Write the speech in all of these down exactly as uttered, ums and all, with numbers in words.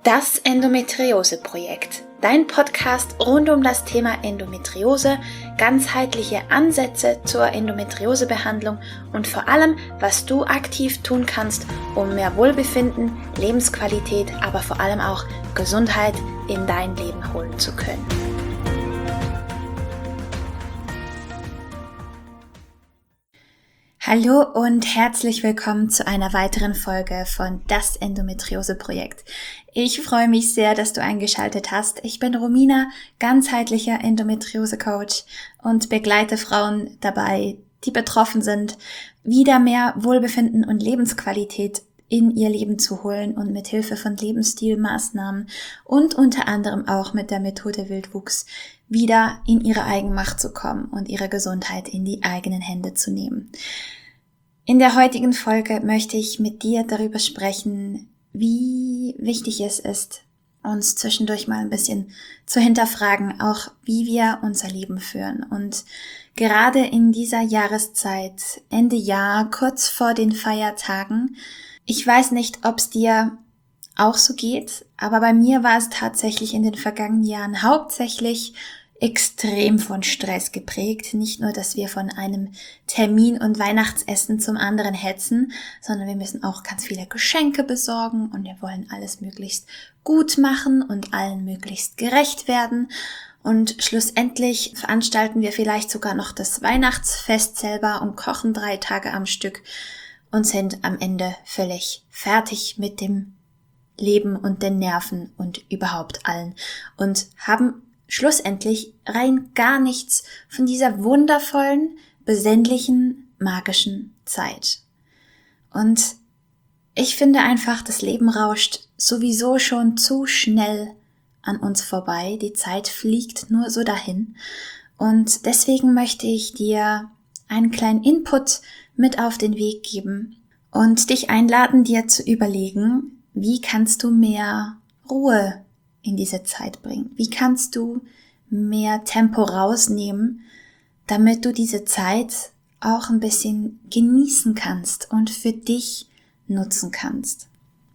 Das Endometriose-Projekt, dein Podcast rund um das Thema Endometriose, ganzheitliche Ansätze zur Endometriosebehandlung und vor allem, was du aktiv tun kannst, um mehr Wohlbefinden, Lebensqualität, aber vor allem auch Gesundheit in dein Leben holen zu können. Hallo und herzlich willkommen zu einer weiteren Folge von Das Endometriose-Projekt. Ich freue mich sehr, dass du eingeschaltet hast. Ich bin Romina, ganzheitlicher Endometriose-Coach und begleite Frauen dabei, die betroffen sind, wieder mehr Wohlbefinden und Lebensqualität in ihr Leben zu holen und mit Hilfe von Lebensstilmaßnahmen und unter anderem auch mit der Methode Wildwuchs wieder in ihre Eigenmacht zu kommen und ihre Gesundheit in die eigenen Hände zu nehmen. In der heutigen Folge möchte ich mit dir darüber sprechen, wie wichtig es ist, uns zwischendurch mal ein bisschen zu hinterfragen, auch wie wir unser Leben führen. Und gerade in dieser Jahreszeit, Ende Jahr, kurz vor den Feiertagen, ich weiß nicht, ob es dir auch so geht, aber bei mir war es tatsächlich in den vergangenen Jahren hauptsächlich extrem von Stress geprägt. Nicht nur, dass wir von einem Termin und Weihnachtsessen zum anderen hetzen, sondern wir müssen auch ganz viele Geschenke besorgen und wir wollen alles möglichst gut machen und allen möglichst gerecht werden. Und schlussendlich veranstalten wir vielleicht sogar noch das Weihnachtsfest selber und kochen drei Tage am Stück und sind am Ende völlig fertig mit dem Leben und den Nerven und überhaupt allen und haben schlussendlich rein gar nichts von dieser wundervollen, besinnlichen, magischen Zeit. Und ich finde einfach, das Leben rauscht sowieso schon zu schnell an uns vorbei. Die Zeit fliegt nur so dahin. Und deswegen möchte ich dir einen kleinen Input mit auf den Weg geben und dich einladen, dir zu überlegen, wie kannst du mehr Ruhe in diese Zeit bringen? Wie kannst du mehr Tempo rausnehmen, damit du diese Zeit auch ein bisschen genießen kannst und für dich nutzen kannst?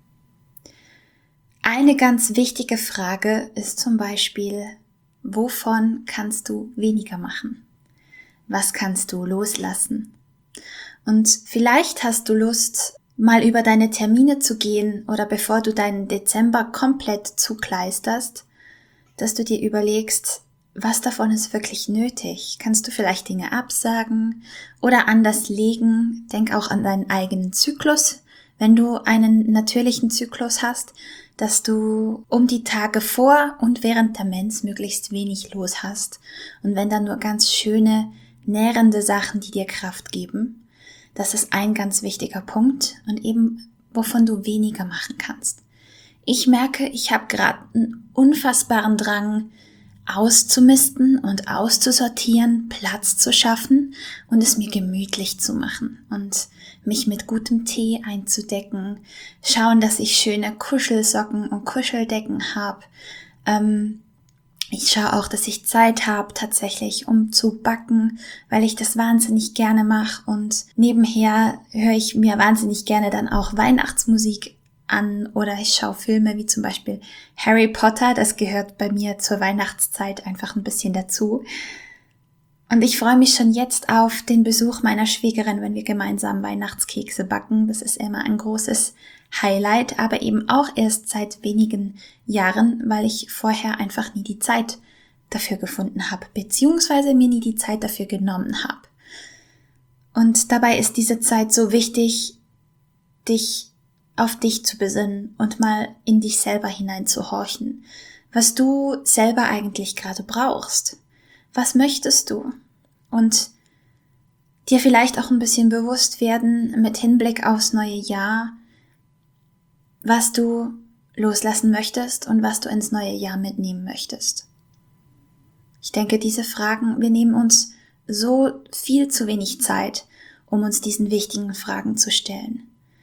Eine ganz wichtige Frage ist zum Beispiel, wovon kannst du weniger machen? Was kannst du loslassen? Und vielleicht hast du Lust, mal über deine Termine zu gehen oder bevor du deinen Dezember komplett zukleisterst, dass du dir überlegst, was davon ist wirklich nötig? Kannst du vielleicht Dinge absagen oder anders legen? Denk auch an deinen eigenen Zyklus, wenn du einen natürlichen Zyklus hast, dass du um die Tage vor und während der Mens möglichst wenig los hast. Und wenn dann nur ganz schöne, nährende Sachen, die dir Kraft geben. Das ist ein ganz wichtiger Punkt und eben, wovon du weniger machen kannst. Ich merke, ich habe gerade einen unfassbaren Drang, auszumisten und auszusortieren, Platz zu schaffen und es mir gemütlich zu machen und mich mit gutem Tee einzudecken, schauen, dass ich schöne Kuschelsocken und Kuscheldecken habe. Ähm, Ich schaue auch, dass ich Zeit habe tatsächlich, um zu backen, weil ich das wahnsinnig gerne mache und nebenher höre ich mir wahnsinnig gerne dann auch Weihnachtsmusik an oder ich schaue Filme wie zum Beispiel Harry Potter, das gehört bei mir zur Weihnachtszeit einfach ein bisschen dazu. Und ich freue mich schon jetzt auf den Besuch meiner Schwägerin, wenn wir gemeinsam Weihnachtskekse backen. Das ist immer ein großes Highlight, aber eben auch erst seit wenigen Jahren, weil ich vorher einfach nie die Zeit dafür gefunden habe, beziehungsweise mir nie die Zeit dafür genommen habe. Und dabei ist diese Zeit so wichtig, dich auf dich zu besinnen und mal in dich selber hineinzuhorchen, was du selber eigentlich gerade brauchst. Was möchtest du? Und dir vielleicht auch ein bisschen bewusst werden mit Hinblick aufs neue Jahr, was du loslassen möchtest und was du ins neue Jahr mitnehmen möchtest. Ich denke, diese Fragen, wir nehmen uns so viel zu wenig Zeit, um uns diesen wichtigen Fragen zu stellen.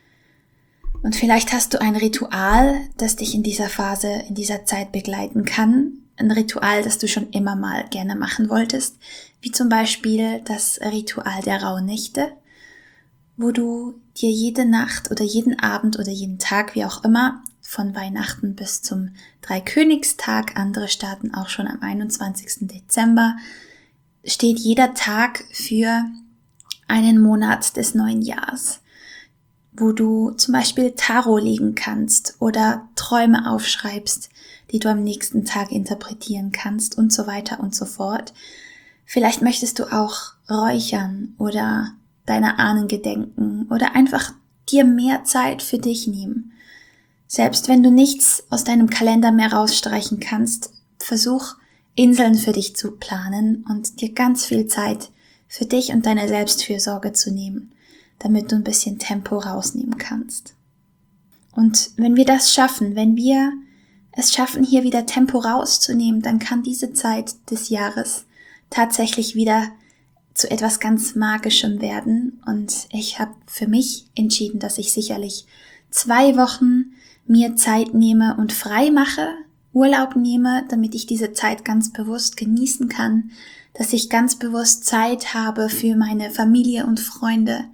Und vielleicht hast du ein Ritual, das dich in dieser Phase, in dieser Zeit begleiten kann. Ein Ritual, das du schon immer mal gerne machen wolltest, wie zum Beispiel das Ritual der Rauhnächte, wo du dir jede Nacht oder jeden Abend oder jeden Tag, wie auch immer, von Weihnachten bis zum Dreikönigstag, andere starten auch schon am einundzwanzigsten Dezember, steht jeder Tag für einen Monat des neuen Jahres, wo du zum Beispiel Tarot legen kannst oder Träume aufschreibst, die du am nächsten Tag interpretieren kannst und so weiter und so fort. Vielleicht möchtest du auch räuchern oder deiner Ahnen gedenken oder einfach dir mehr Zeit für dich nehmen. Selbst wenn du nichts aus deinem Kalender mehr rausstreichen kannst, versuch Inseln für dich zu planen und dir ganz viel Zeit für dich und deine Selbstfürsorge zu nehmen, damit du ein bisschen Tempo rausnehmen kannst. Und wenn wir das schaffen, wenn wir es schaffen, hier wieder Tempo rauszunehmen, dann kann diese Zeit des Jahres tatsächlich wieder zu etwas ganz Magischem werden. Und ich habe für mich entschieden, dass ich sicherlich zwei Wochen mir Zeit nehme und frei mache, Urlaub nehme, damit ich diese Zeit ganz bewusst genießen kann, dass ich ganz bewusst Zeit habe für meine Familie und Freunde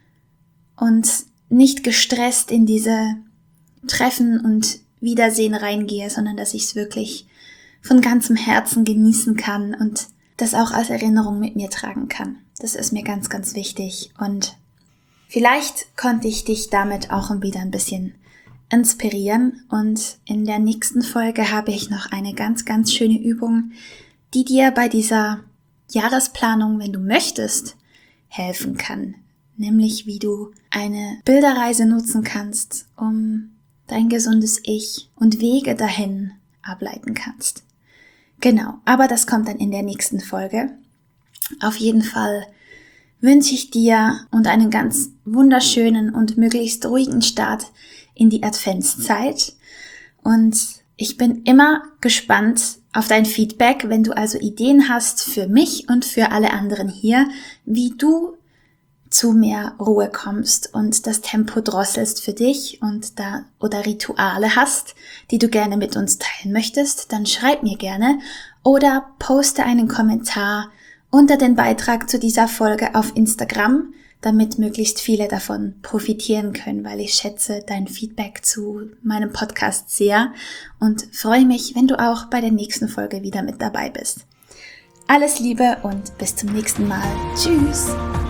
und nicht gestresst in diese Treffen und Wiedersehen reingehe, sondern dass ich es wirklich von ganzem Herzen genießen kann und das auch als Erinnerung mit mir tragen kann. Das ist mir ganz, ganz wichtig und vielleicht konnte ich dich damit auch wieder ein bisschen inspirieren und in der nächsten Folge habe ich noch eine ganz, ganz schöne Übung, die dir bei dieser Jahresplanung, wenn du möchtest, helfen kann. Nämlich wie du eine Bilderreise nutzen kannst, um dein gesundes Ich und Wege dahin ableiten kannst. Genau, aber das kommt dann in der nächsten Folge. Auf jeden Fall wünsche ich dir und einen ganz wunderschönen und möglichst ruhigen Start in die Adventszeit. Und ich bin immer gespannt auf dein Feedback, wenn du also Ideen hast für mich und für alle anderen hier, wie du zu mehr Ruhe kommst und das Tempo drosselst für dich und da oder Rituale hast, die du gerne mit uns teilen möchtest, dann schreib mir gerne oder poste einen Kommentar unter den Beitrag zu dieser Folge auf Instagram, damit möglichst viele davon profitieren können, weil ich schätze dein Feedback zu meinem Podcast sehr und freue mich, wenn du auch bei der nächsten Folge wieder mit dabei bist. Alles Liebe und bis zum nächsten Mal. Tschüss!